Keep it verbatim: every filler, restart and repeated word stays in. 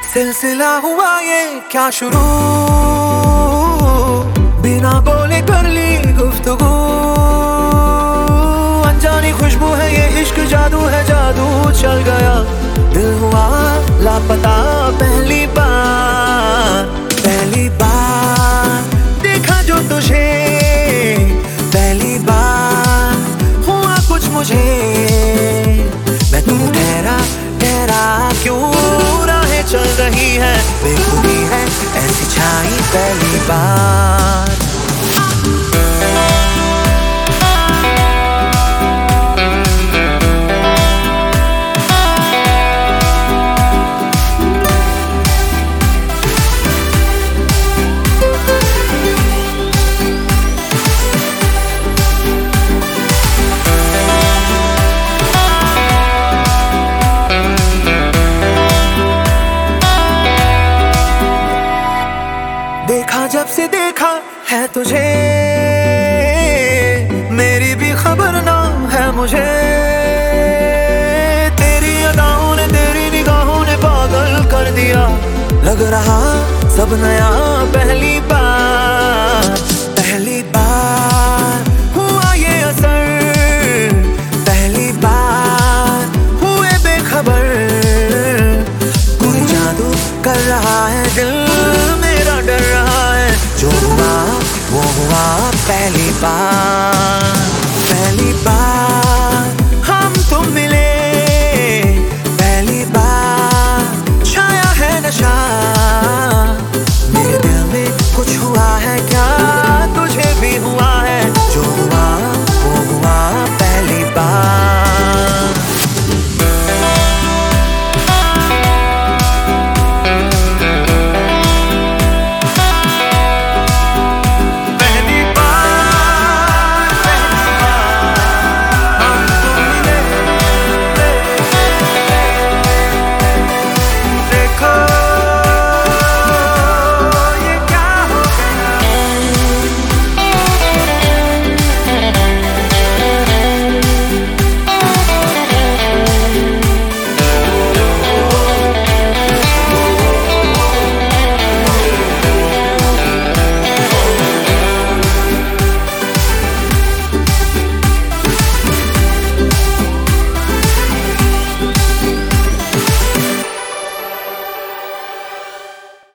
सिलसिला हुआ ये क्या शुरू, बिना बोले कर ली गुफ्तगू। अनजानी खुशबू है ये, इश्क जादू है, जादू चल गया। दिल हुआ लापता पहली बार, पहली बार देखा जो तुझे, पहली बार हुआ कुछ मुझे। मैं तू ठहरा ठहरा क्यों राहें चल रही है, बेखुदी है ऐसी छाई पहली बार। देखा जब से देखा है तुझे, मेरी भी खबर ना है मुझे। तेरी अदाओं ने, तेरी निगाहों ने पागल कर दिया। लग रहा सब नया पहली बार, पहली बार हुआ ये असर, पहली बार हुए बेखबर। कोई जादू कर रहा है दिल मेरा, डर रहा है जो हुआ वो हुआ पहली बार।